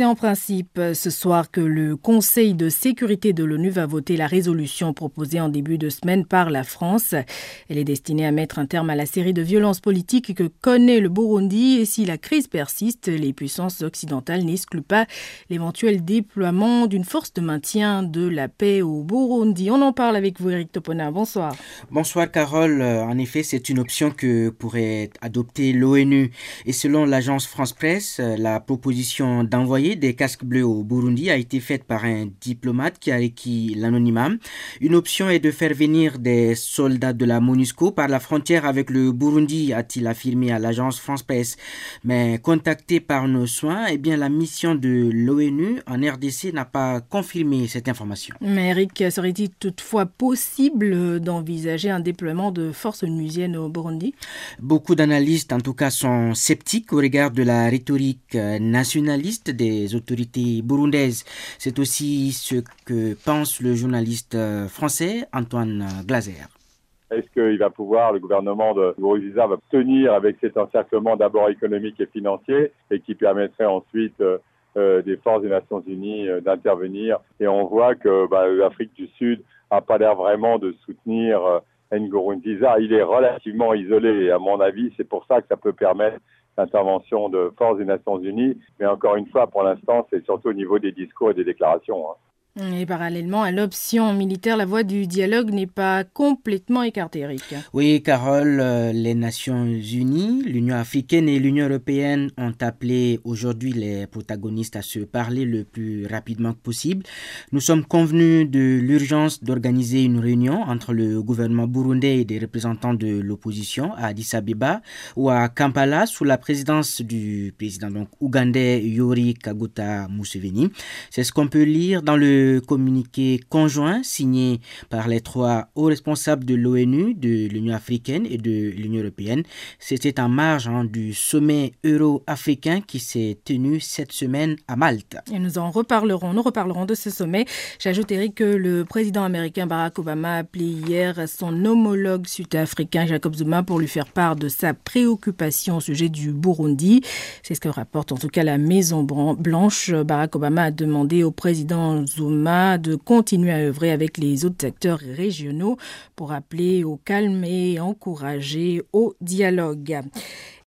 C'est en principe ce soir que le Conseil de sécurité de l'ONU va voter la résolution proposée en début de semaine par la France. Elle est destinée à mettre un terme à la série de violences politiques que connaît le Burundi et si la crise persiste, les puissances occidentales n'excluent pas l'éventuel déploiement d'une force de maintien de la paix au Burundi. On en parle avec vous, Eric Topona. Bonsoir. Bonsoir Carole. En effet, c'est une option que pourrait adopter l'ONU. Et selon l'agence France Presse, la proposition d'envoyer des casques bleus au Burundi a été faite par un diplomate qui a acquis l'anonymat. Une option est de faire venir des soldats de la MONUSCO par la frontière avec le Burundi, a-t-il affirmé à l'agence France Presse. Mais contacté par nos soins, la mission de l'ONU en RDC n'a pas confirmé cette information. Mais Eric, serait-il toutefois possible d'envisager un déploiement de forces onusiennes au Burundi? Beaucoup d'analystes, en tout cas, sont sceptiques au regard de la rhétorique nationaliste des autorités burundaises. C'est aussi ce que pense le journaliste français Antoine Glaser. Est-ce qu'il va pouvoir, le gouvernement de Nkurunziza va tenir avec cet encerclement d'abord économique et financier et qui permettrait ensuite des forces des Nations Unies d'intervenir. Et on voit que l'Afrique du Sud n'a pas l'air vraiment de soutenir Nkurunziza. Il est relativement isolé et à mon avis, c'est pour ça que ça peut permettre l'intervention de forces des Nations Unies. Mais encore une fois, pour l'instant, c'est surtout au niveau des discours et des déclarations. Et parallèlement à l'option militaire, la voie du dialogue n'est pas complètement écartée, Eric. Oui, Carole, les Nations Unies, l'Union africaine et l'Union européenne ont appelé aujourd'hui les protagonistes à se parler le plus rapidement possible. Nous sommes convenus de l'urgence d'organiser une réunion entre le gouvernement burundais et des représentants de l'opposition à Addis Abeba ou à Kampala sous la présidence du président ougandais Yoweri Kaguta Museveni. C'est ce qu'on peut lire dans le communiqué conjoint signé par les trois hauts responsables de l'ONU, de l'Union africaine et de l'Union européenne. C'était en marge du sommet euro-africain qui s'est tenu cette semaine à Malte. Et nous reparlerons de ce sommet. J'ajoute, Eric, que le président américain Barack Obama a appelé hier son homologue sud-africain Jacob Zuma pour lui faire part de sa préoccupation au sujet du Burundi. C'est ce que rapporte en tout cas la Maison Blanche. Barack Obama a demandé au président Zuma de continuer à œuvrer avec les autres acteurs régionaux pour appeler au calme et encourager au dialogue.